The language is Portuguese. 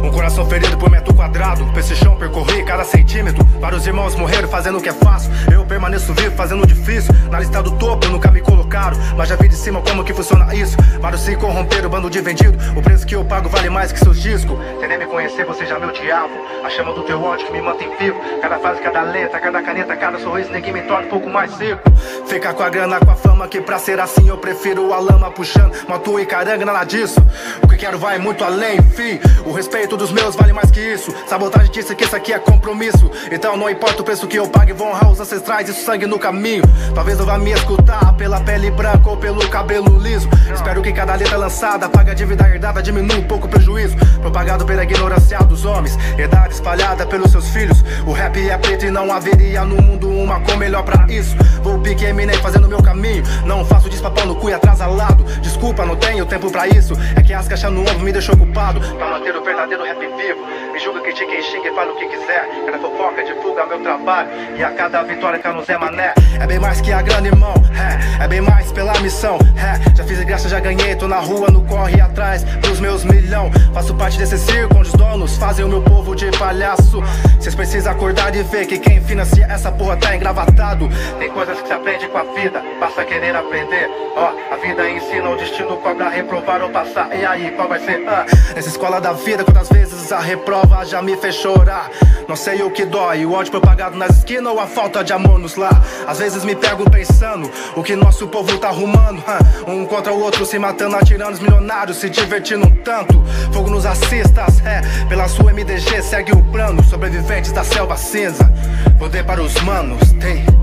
Um coração ferido por metro quadrado. Pra esse chão percorri cada centímetro. Vários irmãos morreram fazendo o que é fácil. Eu permaneço vivo fazendo o difícil. Na lista do topo nunca me colocaram, mas já vi de cima como que funciona isso. Vários se corromperam, bando de vendido. O preço que eu pago vale mais que seus discos. Sem nem me conhecer, você já me odiava. A chama do teu ódio que me mantém vivo. Cada frase, cada letra, cada caneta, cada sorriso, ninguém me torna um pouco mais seco. Ficar com a grana, com a fama, que pra ser assim eu prefiro a lama puxando moto e caranga, nada disso. O que quero vai muito além, enfim. O respeito dos meus vale mais que isso. Sabotagem disse que isso aqui é compromisso. Então não importa o preço que eu pague, vou honrar os ancestrais e sangue no caminho. Talvez eu vá me escutar pela pele branca ou pelo cabelo liso. Espero que cada letra lançada pague a dívida herdada, diminua um pouco o prejuízo propagado pela ignorância dos homens, herdade espalhada pelos seus filhos. O rap é preto e não haveria no mundo uma cor melhor pra isso. Vou pique Eminem fazendo meu caminho. Não faço dispapão no cu e atrasalado. Desculpa, não tenho tempo pra isso. É que as caixas no ombro me deixou culpado. Pra manter o verdadeiro rap vivo, me julga, critique e xingue e fala o que quiser. Cada fofoca divulga meu trabalho, e a cada vitória que eu não Zé Mané. É bem mais que a grana, irmão, é bem mais pela missão, já fiz graça, já ganhei, tô na rua, no corre atrás dos meus milhão. Faço parte desse circo onde os donos fazem o meu povo de palhaço. Cês precisam acordar e ver que quem financia essa porra tá engravatado. Tem coisas que se aprende com a vida, basta querer aprender. A vida ensina, o destino cobra reprovar ou passar. E aí, qual vai ser? Nessa escola da vida, quantas vezes a reprova já me fez chorar. Não sei o que dói, o ódio propagado nas esquinas ou a falta de amor nos lar. Às vezes me pego pensando o que nosso povo tá arrumando, um contra o outro se matando, atirando os milionários, se divertindo um tanto. Fogo nos assistas, pela sua MDG segue o plano. Sobreviventes da selva cinza, poder para os manos, tem.